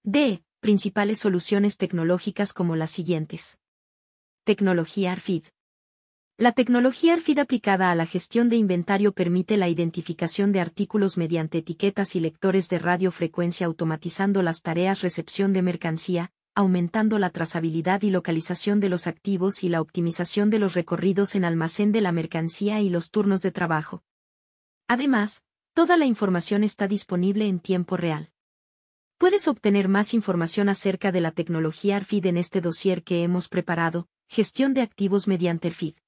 D. Principales soluciones tecnológicas como las siguientes. Tecnología RFID. La tecnología RFID aplicada a la gestión de inventario permite la identificación de artículos mediante etiquetas y lectores de radiofrecuencia, automatizando las tareas recepción de mercancía, aumentando la trazabilidad y localización de los activos y la optimización de los recorridos en almacén de la mercancía y los turnos de trabajo. Además, toda la información está disponible en tiempo real. Puedes obtener más información acerca de la tecnología RFID en este dossier que hemos preparado, Gestión de activos mediante RFID.